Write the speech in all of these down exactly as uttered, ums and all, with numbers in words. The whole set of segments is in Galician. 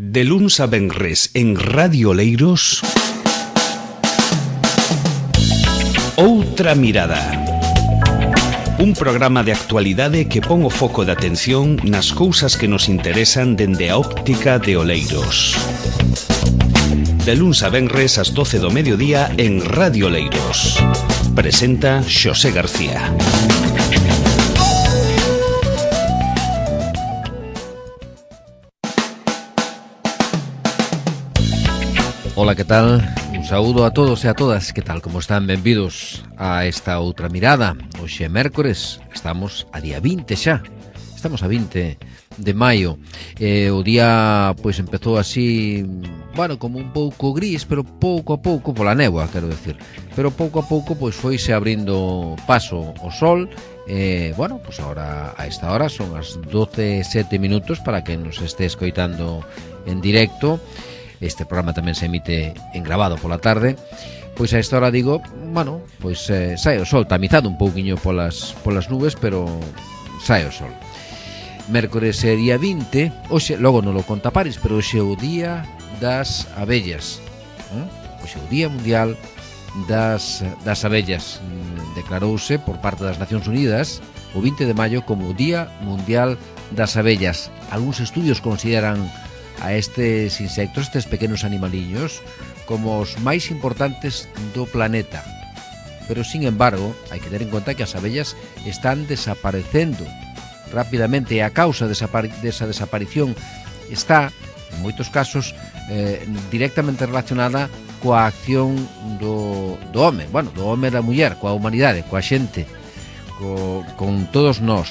De luns a venres en Radio Oleiros, Outra Mirada. Un programa de actualidade que pon o foco de atención nas cousas que nos interesan dende a óptica de Oleiros. De luns a venres ás doce do mediodía en Radio Oleiros. Presenta Xosé García. Ola, que tal? Un saúdo a todos e a todas. Que tal? Como están? Benvidos a esta outra mirada. Hoxe é mércores, estamos a día vinte xa. Estamos a vinte de maio. eh, O día, pois, empezou así, bueno, como un pouco gris, pero pouco a pouco, pola néboa, quero decir, pero pouco a pouco, pois, foise abrindo paso o sol. Eh, bueno, pois agora, a esta hora, son as doce e sete minutos para que nos este escoitando en directo. Este programa tamén se emite en grabado pola tarde. Pois a esta hora digo, bueno, pois eh, sai o sol, tamizado un pouquiño polas, polas nubes, pero sai o sol. Mércores é día vinte, hoxe, logo non lo conta Paris, pero hoxe é o día das abellas. ¿Eh? Hoxe é o día mundial das, das abellas. Declarouse por parte das Nacións Unidas o vinte de maio como o Día Mundial das Abellas. Algúns estudios consideran a estes insectos, estes pequenos animaliños, como os máis importantes do planeta. Pero, sin embargo, hai que ter en conta que as abellas están desaparecendo rapidamente, e a causa desa desaparición está, en moitos casos, eh, directamente relacionada coa acción do, do home, bueno, do home e da muller, coa humanidade, coa xente, co, con todos nós.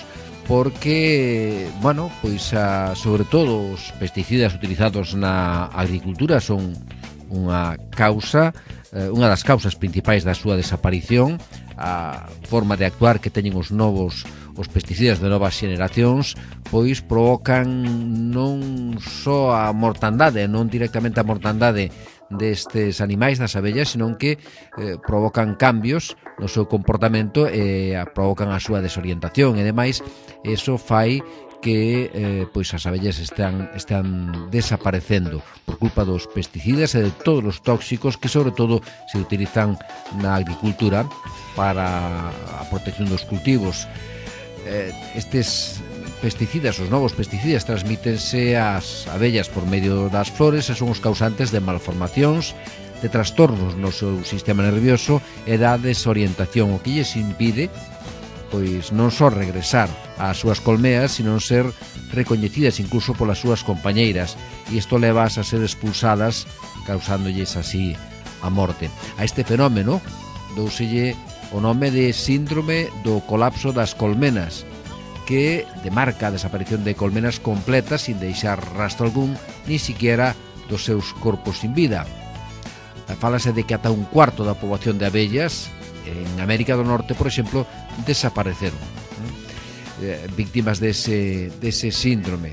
Porque, bueno, pois a, sobre todo os pesticidas utilizados na agricultura son unha causa, eh, unha das causas principais da súa desaparición. A forma de actuar que teñen os novos os pesticidas de novas xeneracións pois provocan non só a mortandade, non directamente a mortandade destes animais, das abellas, senón que eh, provocan cambios no seu comportamento e eh, provocan a súa desorientación, e demais, eso fai que eh, pois as abellas están, están desaparecendo por culpa dos pesticidas e de todos os tóxicos que sobre todo se utilizan na agricultura para a protección dos cultivos. Eh, estes pesticidas, os novos pesticidas, transmítense ás abellas por medio das flores e son os causantes de malformacións, de trastornos no seu sistema nervioso e da desorientación, o que lles impide pois non só regresar ás súas colmeas, sino ser recoñecidas incluso polas súas compañeiras, e isto levas a ser expulsadas, causándolles así a morte. A este fenómeno douselle o nome de síndrome do colapso das colmenas, que demarca a desaparición de colmenas completas sin deixar rastro algún, ni siquiera dos seus corpos sin vida. Fálase de que ata un cuarto da poboación de abellas en América do Norte, por exemplo, desapareceron, eh, víctimas dese, dese síndrome.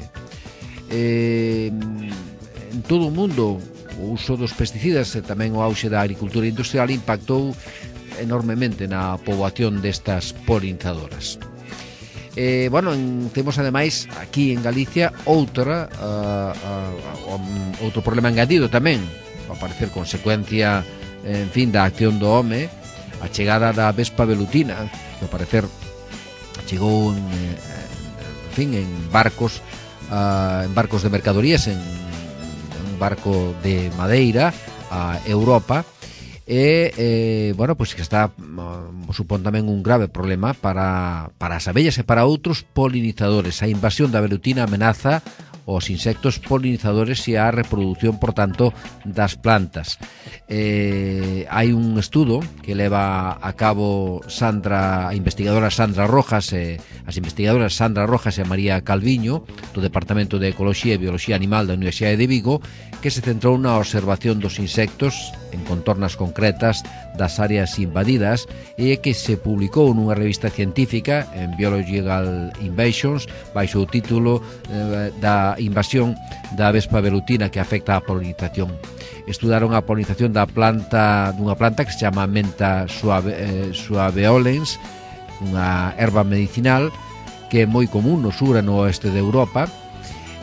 Eh, en todo o mundo, o uso dos pesticidas e tamén o auxe da agricultura industrial impactou enormemente na poboación destas polinizadoras. Eh, bueno, en, temos ademais aquí en Galicia outra uh, uh, um, outro problema engadido tamén, a parecer consecuencia, en fin, da acción do home, a chegada da vespa velutina, que ao parecer chegou en, en fin, en barcos uh, en barcos de mercadorías, en, en un barco de madeira a Europa. E, eh, bueno, pois que está uh, supón tamén un grave problema para, para as abellas e para outros polinizadores. A invasión da velutina amenaza os insectos polinizadores e a reproducción, por tanto, das plantas. Eh, hai un estudo que leva a cabo Sandra, a investigadora Sandra Rojas, e as investigadoras Sandra Rojas e María Calviño, do Departamento de Ecoloxía e Biología Animal da Universidade de Vigo, que se centrou na observación dos insectos en contornas concretas das áreas invadidas, e que se publicou nunha revista científica, en Biological Invasions, baixo o título eh, da invasión da vespa velutina que afecta a polinización. Estudaron a polinización da planta, dunha planta que se chama Menta suave, eh, suaveolens, unha erva medicinal que é moi común no sur e no oeste de Europa,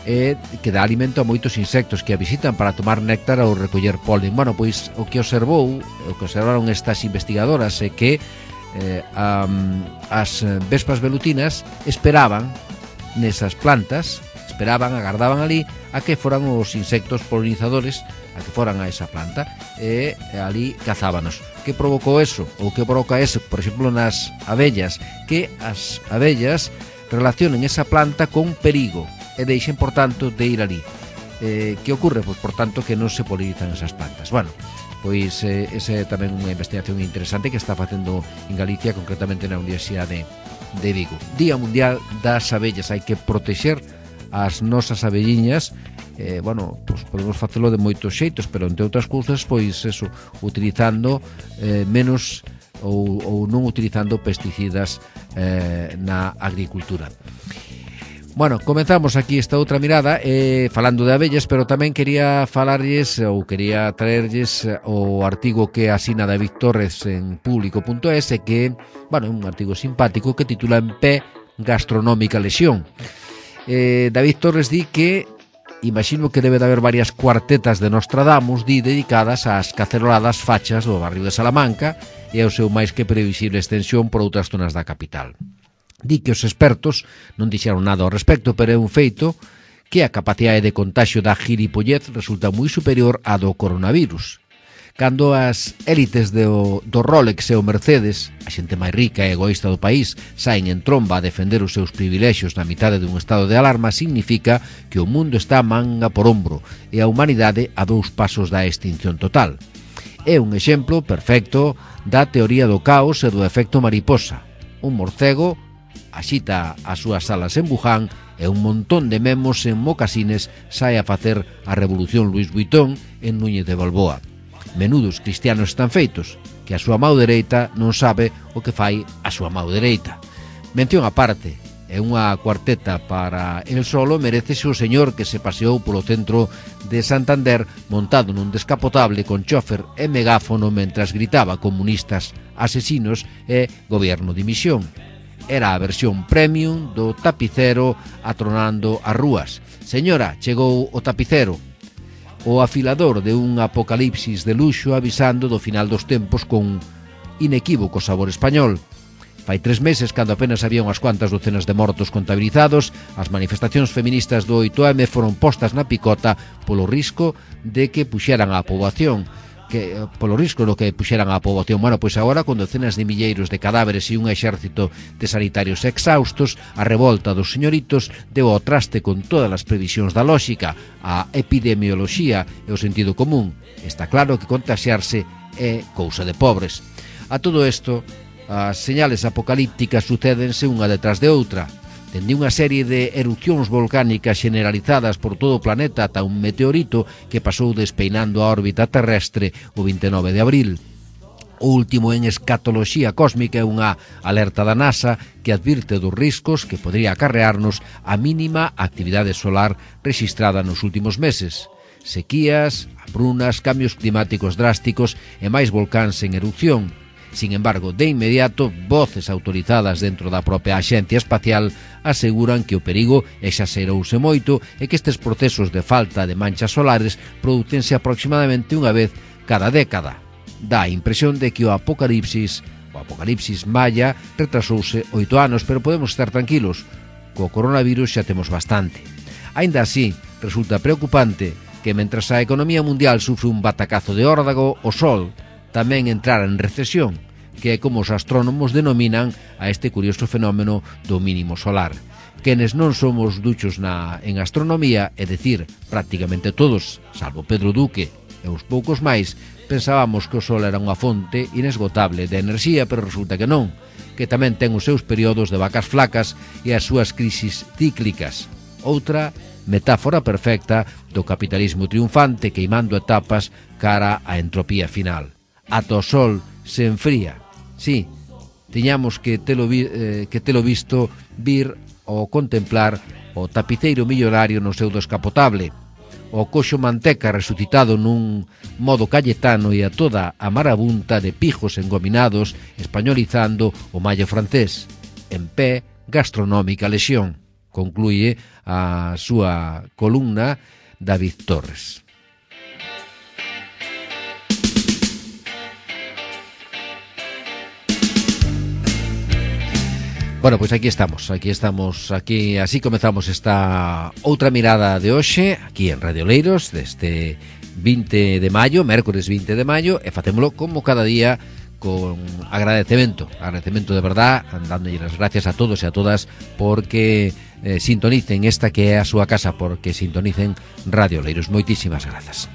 e que dá alimento a moitos insectos que a visitan para tomar néctar ou recoller polen. Bueno, pois o que observou, o que observaron estas investigadoras é que eh, um, as vespas velutinas esperaban nesas plantas, esperaban, agardaban ali a que foran os insectos polinizadores a que foran a esa planta e ali cazábanos. Que provocou eso? Ou que provoca eso? Por exemplo, nas abellas, que as abellas relacionen esa planta con perigo e deixen, por tanto, de ir ali. Eh, que ocorre? Pois, por tanto, que non se polinizan esas plantas. Bueno, pois eh, esa é tamén unha investigación interesante que está facendo en Galicia, concretamente na Universidade de Vigo. Día Mundial das Abellas. Hai que protexer as nosas abelliñas. Eh, bueno, pues podemos facelo de moitos xeitos, pero entre outras cousas, pois eso, utilizando eh, menos ou, ou non utilizando pesticidas eh, na agricultura. Bueno, comenzamos aquí esta outra mirada eh, falando de abellas, pero tamén quería falarlles ou quería traerlles o artigo que asina David Torres en público punto es, que, bueno, é un artigo simpático que titula En pé, gastronómica lesión. Eh, David Torres di que imagino que debe de haber varias cuartetas de Nostradamus di dedicadas ás caceroladas fachas do barrio de Salamanca e ao seu máis que previsible extensión por outras zonas da capital. Di que os expertos non dixeron nada ao respecto, pero é un feito que a capacidade de contagio da gilipollez resulta moi superior á do coronavirus. Cando as élites do, do Rolex e o Mercedes, a xente máis rica e egoísta do país, saen en tromba a defender os seus privilexios na mitade dun estado de alarma, significa que o mundo está manga por ombro e a humanidade a dous pasos da extinción total. É un exemplo perfecto da teoría do caos e do efecto mariposa. Un morcego axita as súas alas en Wuhan e un montón de memos en mocasines sae a facer a revolución Louis Vuitton en Núñez de Balboa. Menudos cristianos están feitos, que a súa mão dereita non sabe o que fai a súa mão dereita. Mención aparte, é unha cuarteta para el solo, merécese o señor que se paseou polo centro de Santander montado nun descapotable con chofer e megáfono mentras gritaba comunistas, asesinos e goberno dimisión. Era a versión premium do tapicero atronando as rúas. Señora, chegou o tapicero. O afilador de un apocalipsis de luxo avisando do final dos tempos con inequívoco sabor español. Fai tres meses, cando apenas había unhas cuantas docenas de mortos contabilizados, as manifestacións feministas do oito eme foron postas na picota polo risco de que puxeran a poboación que polo risco no que puxeran a poboación. Bueno, pois agora, con docenas de milleiros de cadáveres e un exército de sanitarios exhaustos, a revolta dos señoritos deu ao traste con todas as previsións da lóxica, a epidemioloxía e o sentido común. Está claro que contaxiarse é cousa de pobres. A todo isto, as señales apocalípticas sucédense unha detrás de outra. Dende unha serie de erupcións volcánicas generalizadas por todo o planeta ata un meteorito que pasou despeinando a órbita terrestre o vinte e nove de abril. O último en escatoloxía cósmica é unha alerta da NASA que advirte dos riscos que podría acarrearnos a mínima actividade solar rexistrada nos últimos meses. Sequías, hambrunas, cambios climáticos drásticos e máis volcáns en erupción. Sin embargo, de inmediato, voces autorizadas dentro da propia Axencia Espacial aseguran que o perigo exaxerouse moito e que estes procesos de falta de manchas solares prodúcense aproximadamente unha vez cada década. Dá a impresión de que o apocalipsis, o apocalipsis maya, retrasouse oito anos, pero podemos estar tranquilos. Co coronavirus xa temos bastante. Aínda así, resulta preocupante que mentras a economía mundial sufre un batacazo de órdago, o Sol tamén entrara en recesión, que é como os astrónomos denominan a este curioso fenómeno do mínimo solar. Quenes non somos duchos na, en astronomía, é dicir, prácticamente todos, salvo Pedro Duque e os poucos máis, pensábamos que o Sol era unha fonte inesgotable de enerxía, pero resulta que non, que tamén ten os seus períodos de vacas flacas e as súas crisis cíclicas. Outra metáfora perfecta do capitalismo triunfante queimando etapas cara á entropía final. Ata o Sol se enfría. Sí, tiñamos que telo, vi, eh, que telo visto vir ao contemplar o tapiceiro millonario no seu descapotable, o coxo manteca resucitado nun modo Cayetano e a toda a marabunta de pijos engominados españolizando o mallo francés. En pé, gastronómica lesión. concluye a súa columna David Torres. Bueno, pois pues aquí estamos, aquí estamos, aquí así comezamos esta outra mirada de hoxe, aquí en Radio Oleiros, deste vinte de maio, mércores vinte de maio, e facémolo como cada día con agradecemento, agradecemento de verdad, dándolle as gracias a todos e a todas porque eh, sintonicen esta que é a súa casa, porque sintonicen Radio Oleiros. Moitísimas grazas.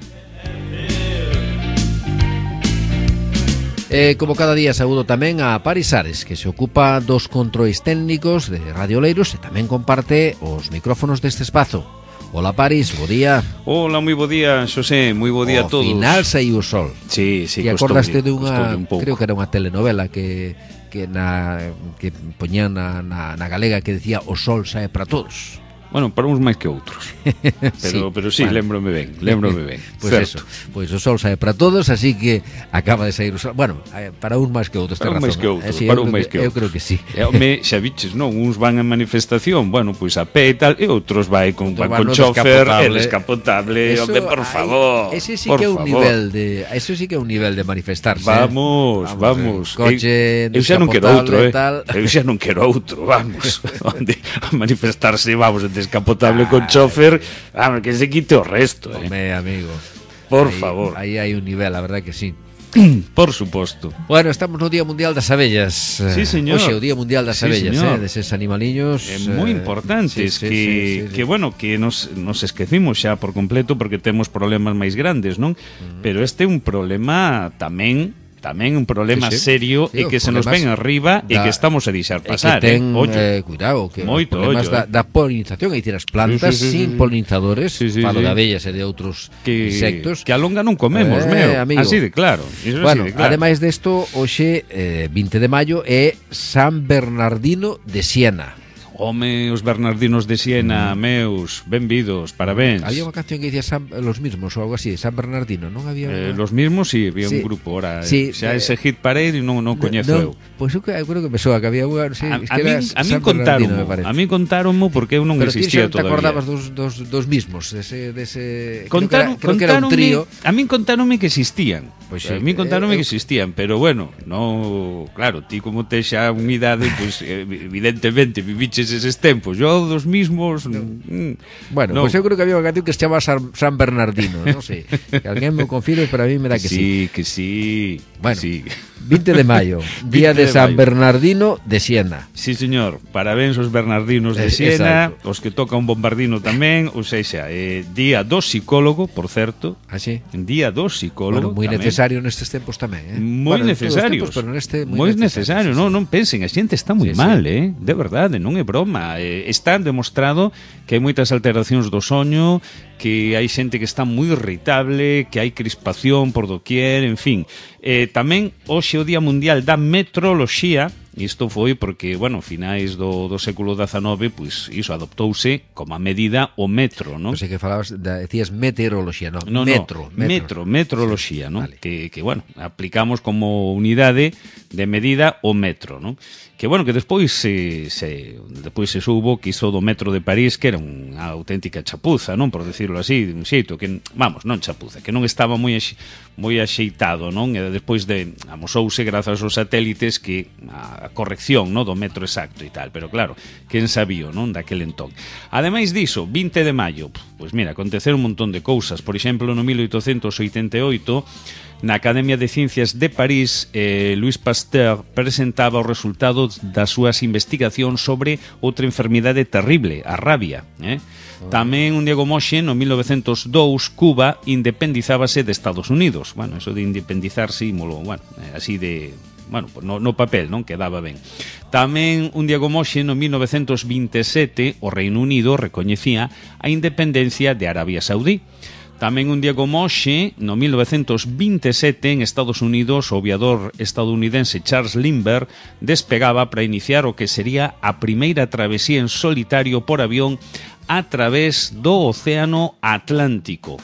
Eh, como cada día saúdo tamén a Paris Ares, que se ocupa dos controis técnicos de Radio Oleiros e tamén comparte os micrófonos deste espazo. Hola Paris, bo día. Hola, moi bo día, Xosé, moi bo día a todos. Ao final saiu o sol. Sí, sí, e acordaste dunha, un creo que era unha telenovela que que na que poñían na, na, na galega que decía o sol sae para todos. Bueno, para uns máis que outros. Pero sí, pero sí, bueno, lémbrome ben, lémbrome ben. Pois pues eso, pois pues o sol sae para todos, así que acaba de sair o sol. Bueno, para uns máis que outros, para un máis que outros, eh, sí, para un máis que, que outros. Eu creo que sí. E home, xa biches, non, uns van a manifestación, bueno, pois a pé e tal, e outros vai con van con chofer, el descapotable, eso, home, por favor. Ay, ese sí que é un nivel de, eso sí que é un nivel de manifestarse. Vamos, eh? vamos. Coche, eu, eu xa non quero outro, eh. Tal. Eu xa non quero outro, vamos. Onde a manifestarse, vamos, descapotable con chofer, vamos, que se quite o resto, eh. Home, amigo. Por ahí, favor. Aí hai un nivel, a verdad que sí. Por suposto. Bueno, estamos no Día Mundial das Abellas. Sí, señor. Oxe, o Día Mundial das sí, Abellas, señor. eh, deses animaliños eh, moi importantes, sí, sí, que, sí, sí, sí. que bueno, que nos, nos esquecimos xa por completo porque temos problemas máis grandes, non? Uh-huh. Pero este é un problema tamén tamén un problema sí, sí. serio sí, e que se nos ven arriba da, e que estamos a deixar pasar, que ten, eh? Ollo. eh, cuidado, que moito problemas ollo, da, da polinización, é dicir, as plantas sí, sí, sí, sin sí. polinizadores, sí, sí, falo sí. de abellas e de outros que, insectos que a longa non comemos, eh, meu, amigo. así de claro. Eso bueno, así de claro. Ademais desto, hoxe, eh, vinte de maio, é San Bernardino de Siena. Home, os Bernardinos de Siena, mm. meus, benvidos, parabéns. Había unha canción que dicía San, los mismos ou algo así, San Bernardino, non había? Eh, los mismos, sí, había sí. un grupo, ora, sí, xa eh, ese hit parade non non coñezo no, eu. Pois eu creo que me soa que había unha, sí, a, que a, era min, a min contaronmo, a min contaronmo porque eu non pero existía todavía. Pero ti xa te acordabas dos, dos, dos mismos, dese, dese Contaron, creo que era, creo que era un trío. A min contaronme que existían. Pois sí, a min contaronme eh, que existían, pero bueno, no, claro, ti como tes xa unha idade, pois pues, evidentemente viviches eses tempos. Yo dos mismos no. mm, Bueno, no. Pois pues eu creo que había unha canción que se chama San, San Bernardino, non sei. Que alguén me confirme, pero a mí me dá que sí. Sí, que sí. Bueno, sí. vinte de maio, día de, de San maio. Bernardino de Siena. Sí, señor, parabéns aos Bernardinos de Siena, eh, os que toca un bombardino tamén, ou seja, eh, día do psicólogo, por certo. Ah, sí? Día do psicólogo. Bueno, moi tamén. necesario nestes tempos tamén, eh? Moi bueno, necesario. Pero neste moi necesario, sí, non, non pensen, a xente está moi sí, mal, sí. eh? De verdade, non é broma. Eh, está demostrado que hai moitas alteracións do soño, que hai xente que está moi irritable, que hai crispación por doquier, en fin. Eh, tamén hoxe o Día Mundial da Metroloxía. Isto foi porque, bueno, finais do, do século dezenove, pois iso adoptouse como a medida o metro, non? Pois é que falabas, da, decías meteoroloxía, non? No, metro, no, metro, metro, metroloxía, non? Vale. Que, que, bueno, aplicamos como unidade de medida o metro, non? Que, bueno, que despois se, se, despois se soubo que iso do metro de París, que era unha auténtica chapuza, non? Por decirlo así, de un xeito, que, vamos, non chapuza, que non estaba moi, axe, moi axeitado, non? E despois de, amosouse grazas aos satélites que a, a corrección, non? Do metro exacto e tal, pero claro, quen sabía, non? Daquel entón. Ademais diso, vinte de maio, pois mira, aconteceron un montón de cousas. Por exemplo, no mil oitocentos oitenta e oito, na Academia de Ciencias de París, eh, Louis Pasteur presentaba os resultados das súas investigacións sobre outra enfermidade terrible, a rabia, eh? Tamén un Diego Moxe, no mil novecentos dous, Cuba independizábase de Estados Unidos. Bueno, eso de independizarse, ímolo, bueno, así de... Bueno, no, no papel, non? Quedaba ben. Tamén un Diego Moxe, no mil novecentos vinte e sete, o Reino Unido recoñecía a independencia de Arabia Saudí. Tamén un Diego Moxe, no mil novecentos vinte e sete, en Estados Unidos, o aviador estadounidense Charles Lindbergh despegaba para iniciar o que sería a primeira travesía en solitario por avión a través do Océano Atlántico.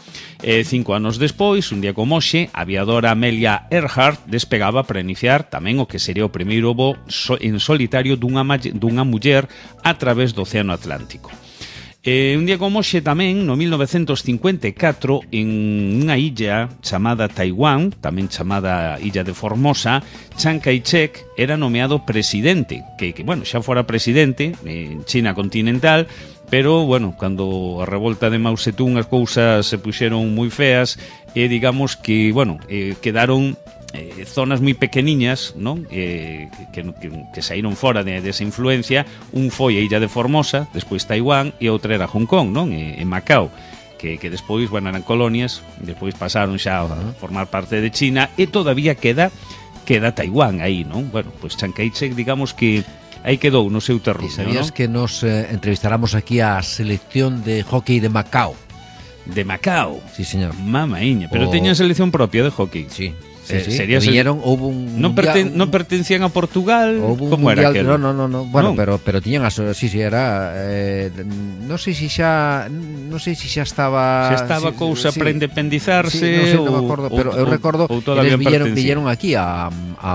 E cinco anos despois, un día como hoxe, a aviadora Amelia Earhart despegaba para iniciar tamén o que sería o primeiro voo en solitario dunha, dunha muller a través do Océano Atlántico. Eh, un día como hoxe tamén, no mil novecentos cincuenta e catro, en unha illa chamada Taiwán, tamén chamada Illa de Formosa, Chiang Kai-shek era nomeado presidente, que, que bueno, xa fora presidente en China continental, pero, bueno, cando a revolta de Mao Zedong as cousas se puxeron moi feas e digamos que, bueno, eh, quedaron eh, zonas moi pequeniñas, non? Eh, que, que, que saíron fora de, desa influencia. Un foi a Illa de Formosa, despois Taiwán, e outra era Hong Kong, non? E, e Macao, que, que despois, bueno, eran colonias, despois pasaron xa a formar parte de China, e todavía queda queda Taiwán aí, non? Bueno, pois Chiang Kai-shek, digamos que aí quedou no seu terreno. E sabías, ¿no? que nos eh, entrevistáramos aquí a selección de hockey de Macao? De Macao? Sí, señor. Mamaíña, pero o... O... teñen selección propia de hockey. Sí. Sí, sí, sí. Sería Viñeron, houve un non, mundial, perten, non pertencían a Portugal. Como era aquel? No, no, no, no. Bueno, non. pero pero tiñan as, sí, sí, era eh, non sei se xa non sei se xa estaba Se estaba si, cousa sí, para independizarse, sí, non sei, non me ou, acordo, ou, pero eu recordo ou, ou eles vieron, pertencían. vieron aquí a,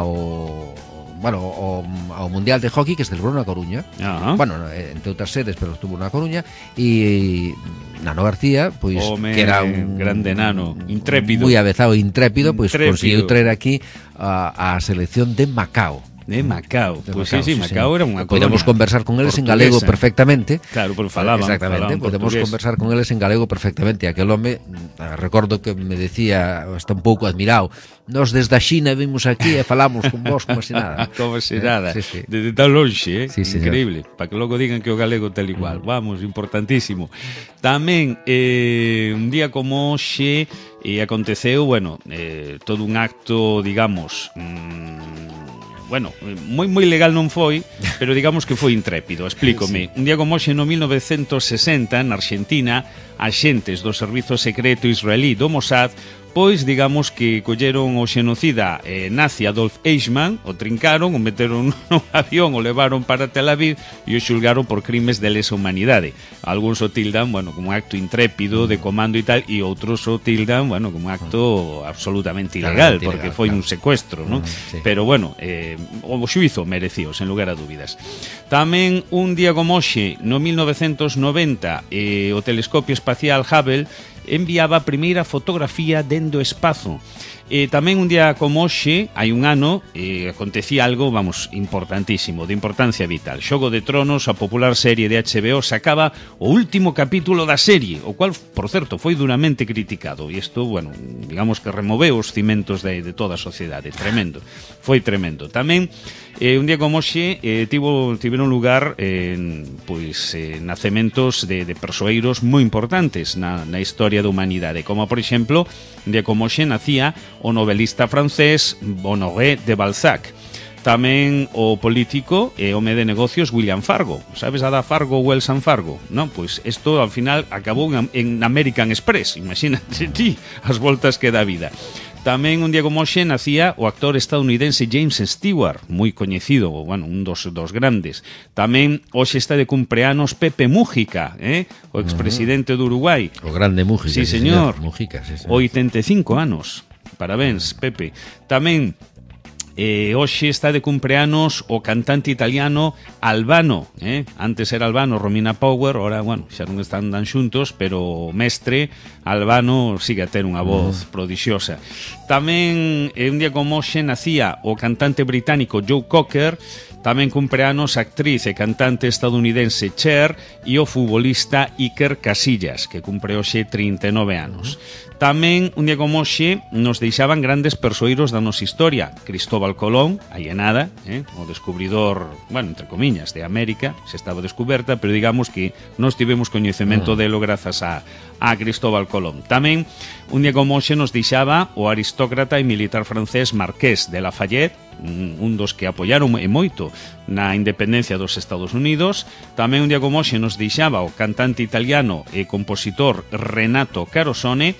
ao bueno, ao, ao Mundial de Hockey que se celebrou na Coruña. Ajá. Bueno, entre outras sedes, pero estuvo na Coruña, e Nano García, pois, Home, que era un grande nano, intrépido, moi avezado e intrépido, pois intrépido. conseguiu traer aquí a, a selección de Macao. De Macao, de pois Macao, sí, sí, sí, Macao sí. era unha Podemos colonia conversar con eles portuguesa. en galego perfectamente. Claro, porque falaban. Exactamente, falaban podemos portugués. conversar con eles en galego perfectamente. Aquel home, recordo que me decía, está un pouco admirado, nos desde a Xina vimos aquí e falamos con vos como se nada. Como se nada, eh, sí, sí. desde tan lonxe, eh? Sí, increíble, para que logo digan que o galego tal igual. Vamos, importantísimo. Tamén, eh, un día como hoxe, e aconteceu, bueno, eh, todo un acto, digamos, mmm, bueno, moi moi legal non foi, pero digamos que foi intrépido. Explícome. Sí. Un día como hoxe, no mil novecentos sesenta, na Argentina, axentes do servizo secreto israelí do Mossad, pois, digamos que colleron o xenocida eh, nazi Adolf Eichmann, o trincaron, o meteron nun avión, o levaron para Tel Aviv e o xulgaron por crimes de lesa humanidade. Algúns o tildan, bueno, como un acto intrépido de comando e tal, e outros o tildan, bueno, como un acto absolutamente ilegal, claro, porque ilegal, foi claro. un secuestro, ¿no? Mm, sí. Pero, bueno, eh, o xuizo merecíos, en lugar a dúbidas. Tamén, un día como hoxe, no mil novecentos noventa, eh, o telescopio espacial Hubble enviaba a primeira fotografía dende o espazo. E tamén un día como hoxe, hai un ano, eh, acontecía algo, vamos, importantísimo, de importancia vital. Xogo de Tronos, a popular serie de H B O, sacaba o último capítulo da serie, o cual, por certo, foi duramente criticado. E isto, bueno, digamos que removeu os cimentos de, de toda a sociedade. Tremendo. Foi tremendo. Tamén, eh, un día como hoxe, eh, tivo, tiveron lugar eh, pois, eh, nacementos de, de persoeiros moi importantes na, na historia da humanidade, como, por exemplo, un día como hoxe nacía o novelista francés Honoré de Balzac. Tamén o político e home de negocios William Fargo. Sabes a da Fargo, Wells and Fargo? Non, pois isto ao final acabou en, en American Express. Imagínate ti as voltas que dá a vida. Tamén un día como hoxe nacía o actor estadounidense James Stewart, moi coñecido, bueno, un dos, dos grandes. Tamén hoxe está de cumpleanos Pepe Mújica, eh? O expresidente do Uruguai. O grande Mújica. Sí, señor. señor. Mújica, sí, señor. oitenta e cinco anos. Parabéns, Pepe. Tamén eh, hoxe está de cumpleanos o cantante italiano Albano, eh? Antes era Albano, Romina Power, ora, bueno, xa non están tan xuntos, pero o mestre Albano sigue a ter unha voz mm. prodixiosa. Tamén eh, un día como hoxe nacía o cantante británico Joe Cocker. Tamén cumpleanos a actriz e cantante estadounidense Cher e o futbolista Iker Casillas, que cumpre hoxe trinta e nove anos. Tamén, un día como hoxe, nos deixaban grandes persoeiros da nosa historia. Cristóbal Colón, aí é nada, eh? O descubridor, bueno, entre comiñas, de América, se estaba descuberta, pero digamos que nos tivemos coñecemento delo grazas a, a Cristóbal Colón. Tamén, un día como hoxe, nos deixaba o aristócrata e militar francés Marqués de Lafayette, un dos que apoiaron e moito na independencia dos Estados Unidos. Tamén un día como hoxe nos deixaba o cantante italiano e compositor Renato Carosone.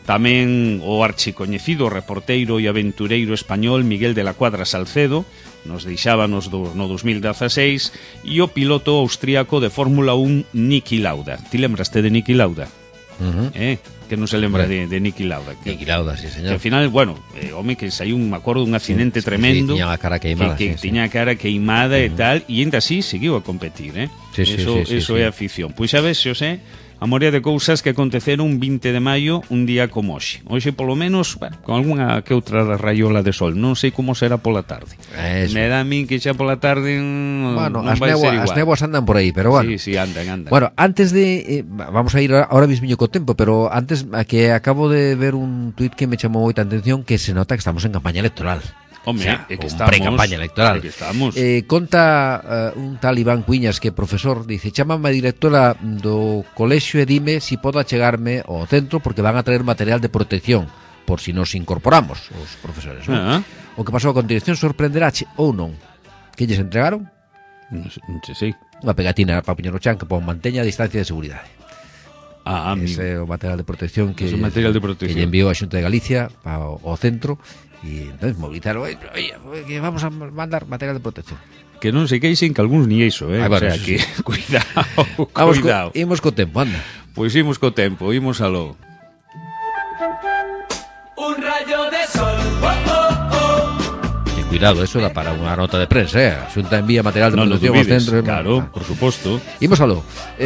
Tamén o archicoñecido reporteiro e aventureiro español Miguel de la Cuadra Salcedo, nos deixábanos do, no dos mil dieciséis, e o piloto austríaco de Fórmula un Niki Lauda. Ti lembraste de Niki Lauda? Uh-huh. Eh? que non se lembra de, de Niki Lauda. Que, Niki Lauda, sí, señor. Que ao final, bueno, eh, home, que saiu un, me acordo, un accidente sí, tremendo. Sí, tiña a cara queimada. Que, que sí, tiña a cara queimada sí. e tal, e ainda así seguiu a competir, eh? Sí, sí, eso sí, sí, eso sí. é afición. Pois xa ves, Xosé, a morea de cousas que aconteceron un vinte de maio, un día como hoxe. Hoxe, polo menos, bueno, con algunha que outra raiola de sol. Non sei como será pola tarde. Eso. Me dá a min que xa pola tarde mm, Bueno, non as, vai negua, ser igual. as neguas andan por aí, pero bueno. Sí, sí, andan, andan. Bueno, antes de... Eh, vamos a ir ahora mismo co tempo, pero antes a que acabo de ver un tuit que me chamou moita atención, que se nota que estamos en campaña electoral. Home, o sea, é que con estamos, pre-campaña electoral. É que estamos. Eh, conta uh, un tal Iván Cuiñas, que é profesor, dice: chámame a directora do colexio e dime si podo achegarme ao centro porque van a traer material de protección por si nos incorporamos os profesores, ¿no? Ah. O que pasou a continuación sorprenderáche ou non. Que lles entregaron? Non sei, non sei. Unha pegatina para poñer no chan que pon manteña a distancia de seguridade. Ah, amigo. Ese é o material de protección que, Ese material de protección. que lle enviou a Xunta de Galicia ao, ao centro. E entonces movilizaron, oye, oye, que vamos a mandar material de protección. Que non se queixen que algúns ni iso, eh? Ah, bueno, o sea, eso que sí. cuidado, Vamos cuidado. Co, imos co tempo, anda. Pois imos co tempo, imos aló. Un rayo de sol, oh, oh, oh. Que cuidado, eso dá para unha nota de prensa, eh? A Xunta envía material de Non protección lo aos dubides, centros. claro, por suposto. Imos aló.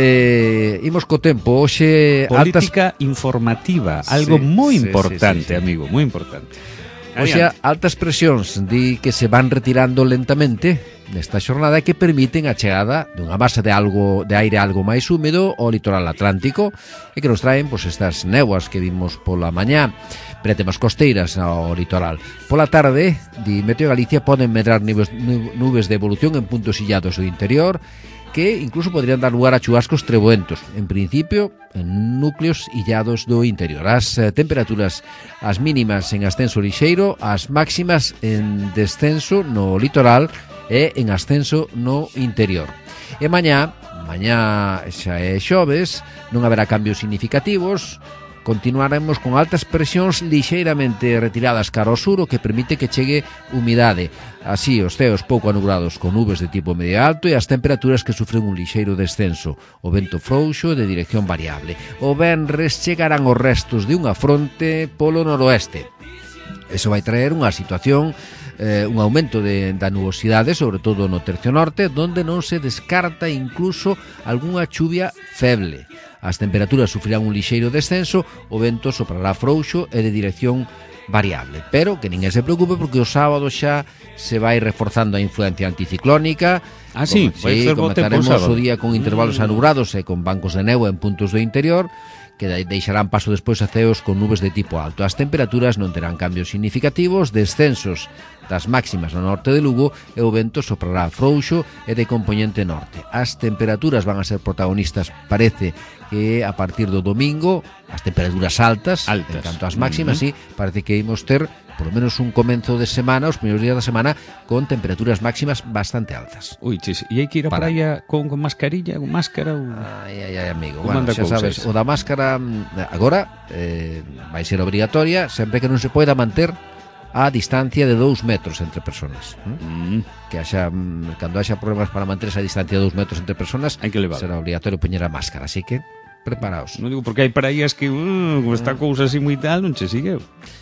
Eh, imos co tempo, hoxe altas... Política informativa, algo Sí, moi sí, importante, sí, sí, sí. amigo, moi importante. O sea, altas presións di que se van retirando lentamente nesta xornada que permiten a chegada dunha masa de algo de aire algo máis húmedo ao litoral atlántico e que nos traen pois estas néboas que vimos pola mañá, pero temos costeiras ao litoral. Pola tarde, di Meteo Galicia, poden medrar nubes, nubes de evolución en puntos illados do interior que incluso podrían dar lugar a chubascos treboentos, en principio en núcleos illados do interior. As eh, temperaturas, as mínimas en ascenso lixeiro, as máximas en descenso no litoral e en ascenso no interior. E mañá, mañá xa é xoves, non haberá cambios significativos. Continuaremos con altas presións lixeiramente retiradas cara ao sur, o que permite que chegue humidade. Así, os ceos pouco anublados con nubes de tipo medio alto e as temperaturas que sufren un lixeiro descenso. O vento frouxo de dirección variable. O venres chegarán os restos de unha fronte polo noroeste. Eso vai traer unha situación, eh, un aumento de, da nubosidade, sobre todo no tercio norte, donde non se descarta incluso algunha chuvia feble. As temperaturas sufrirán un lixeiro descenso, o vento soprará frouxo e de dirección variable. Pero que ninguén se preocupe porque o sábado xa se vai reforzando a influencia anticiclónica. Ah, sí, como, vai sí, fer bo tempo o comenzaremos sábado. o día con intervalos anubrados e con bancos de néboa en puntos do interior, que deixarán paso despois a ceos con nubes de tipo alto. As temperaturas non terán cambios significativos, descensos das máximas no norte de Lugo e o vento soprará frouxo e de componente norte. As temperaturas van a ser protagonistas, parece que a partir do domingo, as temperaturas altas, Altas. en canto ás máximas, Uh-huh. sí, parece que imos ter por lo menos un comenzo de semana, os primeiros días da semana, con temperaturas máximas bastante altas. Ui, ches, e hai que ir a Para. praia con, con mascarilla, con máscara ou... Ai, ai, ai, amigo. Como Bueno, anda xa cousas? sabes, o da máscara mm, agora eh, vai ser obrigatoria sempre que non se poida manter a distancia de dous metros entre persoas. ¿eh? Mm, Que haxa, mm, cando haxa problemas para manter esa distancia de dous metros entre persoas, hai que levar. será obrigatorio poñer a máscara, así que preparaos. Non digo porque hai praías que uh, como está cousa así moi tal, non che sigue.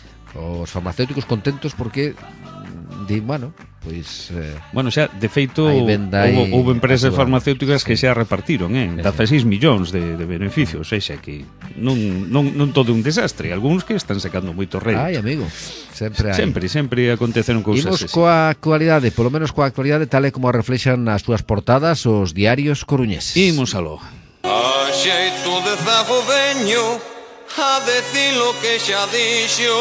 Os farmacéuticos contentos porque mm, di, bueno, pois eh, Bueno, xa, de feito, Aí venda aí houve, houve empresas a súa- farmacéuticas que xa repartiron, eh, dezaseis millóns de, de beneficios, ou xa que non, non, non todo un desastre, algúns que están sacando moito rei. ai, amigo, sempre hai. Sempre, sempre aconteceron cousas Imos así. coa actualidade, polo menos coa actualidade tal e como a reflexan nas súas portadas os diarios coruñeses. Imos aló. A xeito de zago veño a decir lo que xa dixo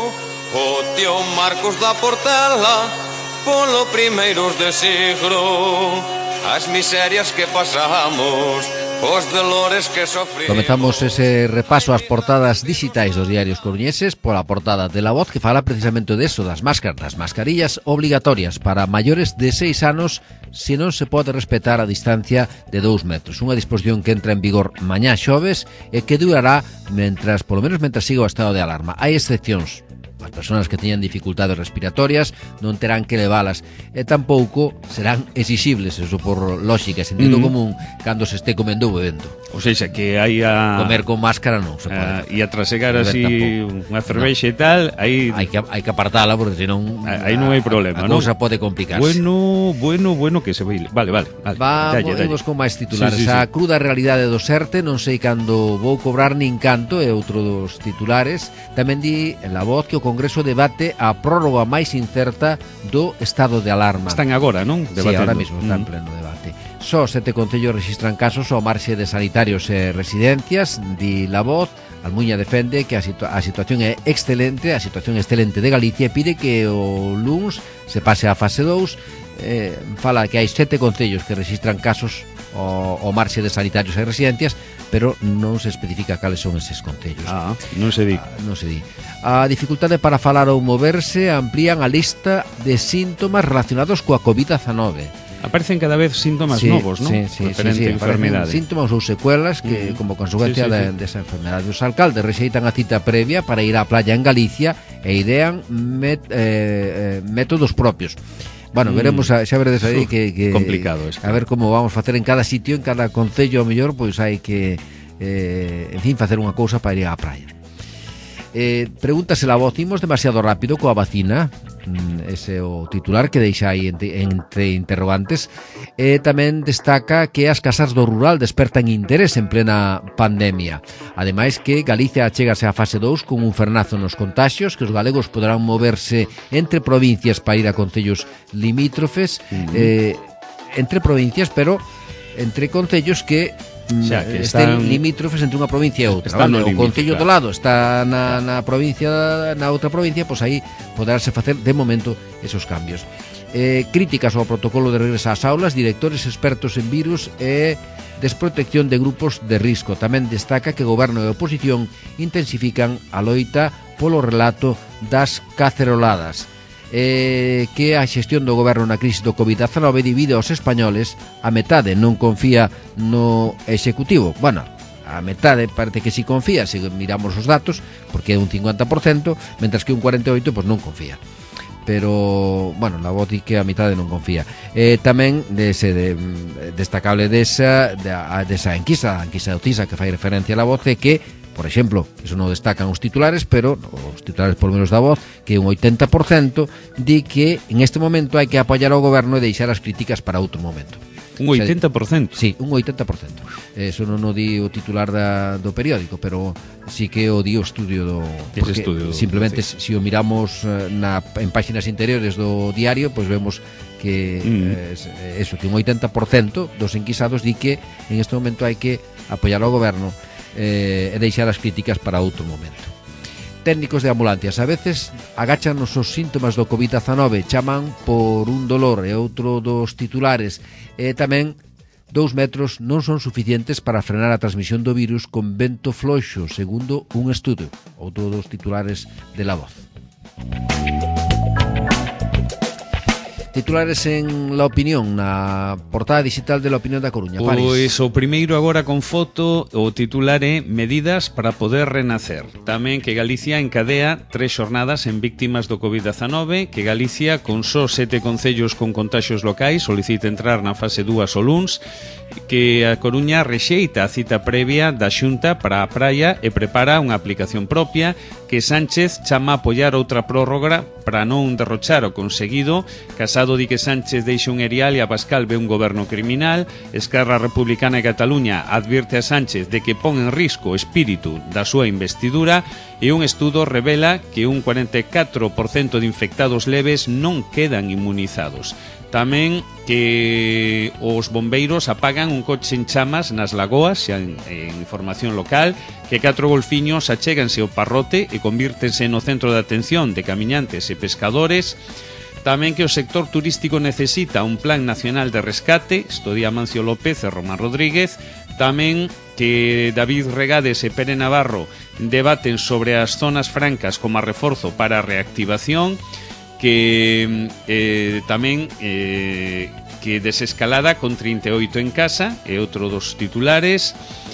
o tío Marcos da Portela polo primeiros de siglo as miserias que pasamos os dolores que sofrimos. Comezamos ese repaso ás portadas digitais dos diarios coruñeses pola portada de La Voz, que fala precisamente deso, das máscaras, das mascarillas obligatorias para maiores de seis anos se non se pode respetar a distancia de dous metros. Unha disposición que entra en vigor mañá xoves e que durará mentras, polo menos mentras siga o estado de alarma. Hai excepcións, as persoas que teñan dificultades respiratorias non terán que leválas e tampouco serán exixibles, eso por lógica e sentido Mm. común, cando se este comendo ou bebendo. O sea, que hai a... Comer con máscara non se pode a, facer. e a trasegar Beber así tampouco. unha cervexa e tal, aí... Hai que, hai que apartala porque senón Aí non hai problema, a, a non? cousa pode complicarse. Bueno, bueno, bueno que se vai. Vale, vale, vale. Vamos, dalle, dalle. imos con máis titulares. Sí, sí, sí. A cruda realidade do Serte, non sei cando vou cobrar nin canto, é outro dos titulares. Tamén di en La Voz que o Congreso debate a prórroga máis incerta do estado de alarma. Están agora, non? Sí, Debatendo. ahora mismo está en Mm. pleno debate. Só sete concellos registran casos ao marxe de sanitarios e residencias, di La Voz. Almuña defende que a, situ a situación é excelente, a situación excelente de Galicia, e pide que o luns se pase a fase dous. Eh, fala que hai sete concellos que registran casos ao, ao marxe de sanitarios e residencias, pero non se especifica cales son eses concellos. Ah, non se di. Ah, non se di. A dificultade para falar ou moverse amplían a lista de síntomas relacionados coa covid diecinueve. Aparecen cada vez síntomas Sí, novos, non? sí, sí, Referente sí, sí, a enfermidade. síntomas ou secuelas que Mm. como consecuencia Sí, sí, de, sí. desa enfermedade. Os alcaldes rexeitan a cita previa para ir á playa en Galicia e idean met, eh, eh, métodos propios. Bueno, Mm. veremos, a, xa veredes aí Uf, que, que complicado es, a ver como vamos facer en cada sitio, en cada concello, ao mellor, pois hai que eh, en fin, facer unha cousa para ir á praia. Eh, pregúntase La Voz, imos demasiado rápido coa vacina? Mm, ese é o titular que deixa aí entre, entre interrogantes. E tamén destaca que as casas do rural despertan interés en plena pandemia. Ademais que Galicia achégase a fase dous con un fernazo nos contaxios, que os galegos poderán moverse entre provincias para ir a concellos limítrofes, Mm. eh, entre provincias, pero entre concellos que Xa, que estén están- limítrofes entre unha provincia e outra. Están Vale, no o límite, concello do claro. lado está na, na provincia, na outra provincia, pois aí poderase facer de momento esos cambios. Eh, críticas ao protocolo de regreso ás aulas, directores expertos en virus e desprotección de grupos de risco. Tamén destaca que goberno e oposición intensifican a loita polo relato das caceroladas. Eh, que a xestión do goberno na crise do covid diecinueve divide aos españoles, a metade non confía no executivo. Bueno, a metade parece que si confía, se miramos os datos, porque é un cincuenta por cento, mentras que un cuarenta e oito por ciento pois non confía. Pero, bueno, La Voz di que a mitade non confía. Eh, tamén dese de, destacable desa, de, desa enquisa, a enquisa do CISA que fai referencia a La Voz, é que, por exemplo, eso non destacan os titulares, pero os titulares por menos da Voz, que un oitenta por cento di que en este momento hai que apoiar ao goberno e deixar as críticas para outro momento. Un oitenta por cento. Sí, un oitenta por cento. Eso non o di o titular da, do periódico, pero sí que o di o estudio do... Ese porque estudio, simplemente sí. se si o miramos eh, na, en páxinas interiores do diario, pois pues vemos que Mm. eh, eso, que un oitenta por cento dos enquisados di que en este momento hai que apoiar ao goberno eh, e deixar as críticas para outro momento. Técnicos de ambulancias a veces agachan os os síntomas do covid diecinueve, chaman por un dolor, e outro dos titulares. E tamén dous metros non son suficientes para frenar a transmisión do virus con vento floxo, segundo un estudo. Outro dos titulares de La Voz. Titulares en La Opinión, na portada digital de La Opinión da Coruña. Paris. Pois o primeiro agora con foto, o titular é Medidas para poder renacer. Tamén que Galicia encadea tres xornadas en víctimas do covid diecinueve, que Galicia, con só sete concellos con contaxios locais, solicita entrar na fase dúas o luns, que a Coruña rexeita a cita previa da Xunta para a praia e prepara unha aplicación propia, que Sánchez chama a apoiar outra prórroga para non derrochar o conseguido. Casado di que Sánchez deixa un erial e Abascal ve un goberno criminal. Esquerra Republicana de Cataluña advirte a Sánchez de que pon en risco o espírito da súa investidura, e un estudo revela que un cuarenta e catro por cento de infectados leves non quedan inmunizados. Tamén que os bombeiros apagan un coche en chamas nas lagoas, xa en, en información local, que catro golfiños achéganse ao parrote e convírtense no centro de atención de camiñantes e pescadores. Tamén que o sector turístico necesita un plan nacional de rescate, isto di Amancio López e Román Rodríguez. Tamén que David Regades e Pere Navarro debaten sobre as zonas francas como a reforzo para a reactivación, que eh, tamén eh, que desescalada con trinta e oito en casa, é outro dos titulares.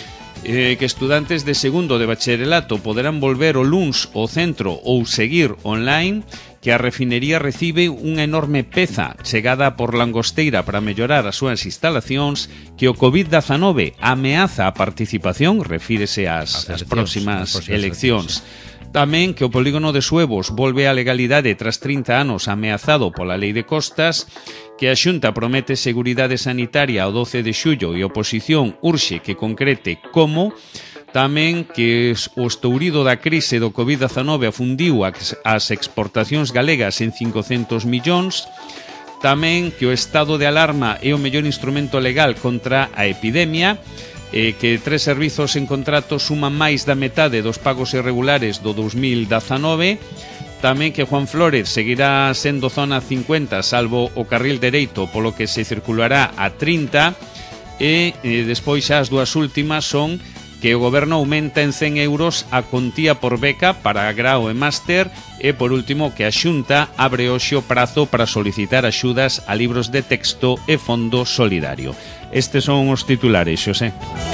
eh, que estudantes de segundo de bacharelato poderán volver o luns ao centro ou seguir online, que a refinería recibe unha enorme peza chegada por Langosteira para mellorar as súas instalacións, que o covid diecinueve ameaza a participación, refírese ás, ás próximas, próximas eleccións. Tamén que o polígono de Suevos volve á legalidade tras trinta anos ameazado pola lei de costas, que a Xunta promete seguridade sanitaria ao doce de xullo e a oposición urxe que concrete como. Tamén que o estourido da crise do covid diecinueve afundiu as exportacións galegas en cincocentos millóns. Tamén que o estado de alarma é o mellor instrumento legal contra a epidemia, eh, que tres servizos en contrato suman máis da metade dos pagos irregulares do dos mil diecinueve. Tamén que Juan Flórez seguirá sendo zona cincuenta salvo o carril dereito, polo que se circulará a trinta. E eh, despois xa as dúas últimas son que o goberno aumenta en cen euros a contía por beca para grao e máster, e por último que a Xunta abre hoxe o prazo para solicitar axudas a libros de texto e fondo solidario. Estes son os titulares, Xosé.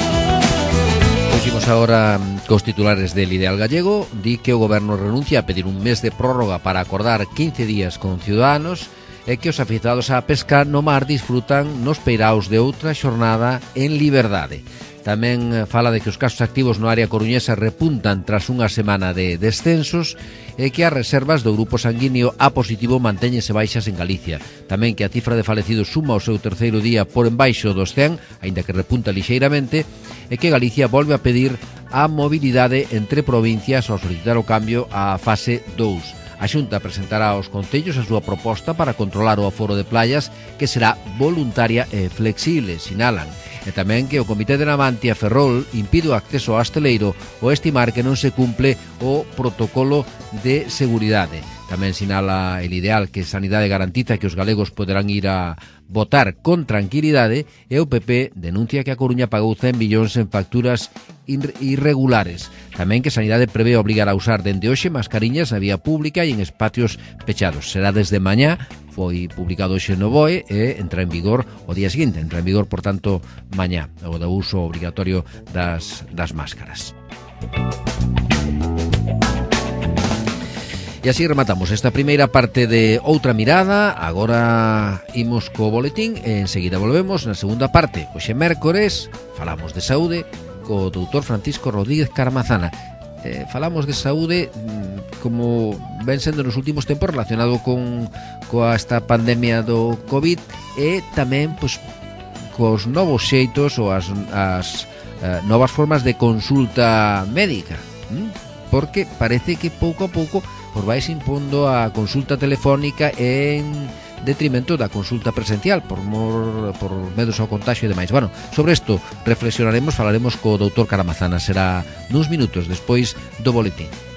Puximos agora cos titulares del Ideal Gallego. Di que o goberno renuncia a pedir un mes de prórroga para acordar quince días con Ciudadanos, e que os aficionados á pesca no mar disfrutan nos peiraos de outra xornada en liberdade. Tamén fala de que os casos activos no área coruñesa repuntan tras unha semana de descensos, e que as reservas do grupo sanguíneo A positivo mantéñense baixas en Galicia. Tamén que a cifra de falecidos suma o seu terceiro día por embaixo dos cen, aínda que repunta lixeiramente, e que Galicia volve a pedir a mobilidade entre provincias ao solicitar o cambio á fase dous. A Xunta presentará aos concellos a súa proposta para controlar o aforo de playas, que será voluntaria e flexible, sinalan. E tamén que o Comité de Navantia Ferrol impide o acceso ao asteleiro ao estimar que non se cumple o protocolo de seguridade. Tamén sinala el Ideal que Sanidade garantiza que os galegos poderán ir a votar con tranquilidade, e o P P denuncia que a Coruña pagou cen millóns en facturas irregulares. Tamén que Sanidade prevé obrigar a usar dende hoxe mascariñas na vía pública e en espacios pechados. Será desde mañá, foi publicado hoxe no B O E e entra en vigor o día seguinte, entra en vigor, por tanto, mañá, o do uso obrigatorio das, das máscaras. E así rematamos esta primeira parte de Outra Mirada. Agora imos co boletín e enseguida volvemos na segunda parte. Hoxe mércores falamos de saúde co doutor Francisco Rodríguez Caramazana. Eh, falamos de saúde como ven sendo nos últimos tempos relacionado con coa esta pandemia do COVID, e tamén pois, cos novos xeitos ou as, as uh, novas formas de consulta médica, ¿m? Porque parece que pouco a pouco por vais impondo a consulta telefónica en detrimento da consulta presencial por, mor, por medos ao contagio e demais. Bueno, sobre isto reflexionaremos, falaremos co doutor Caramazana. Será nuns minutos despois do boletín.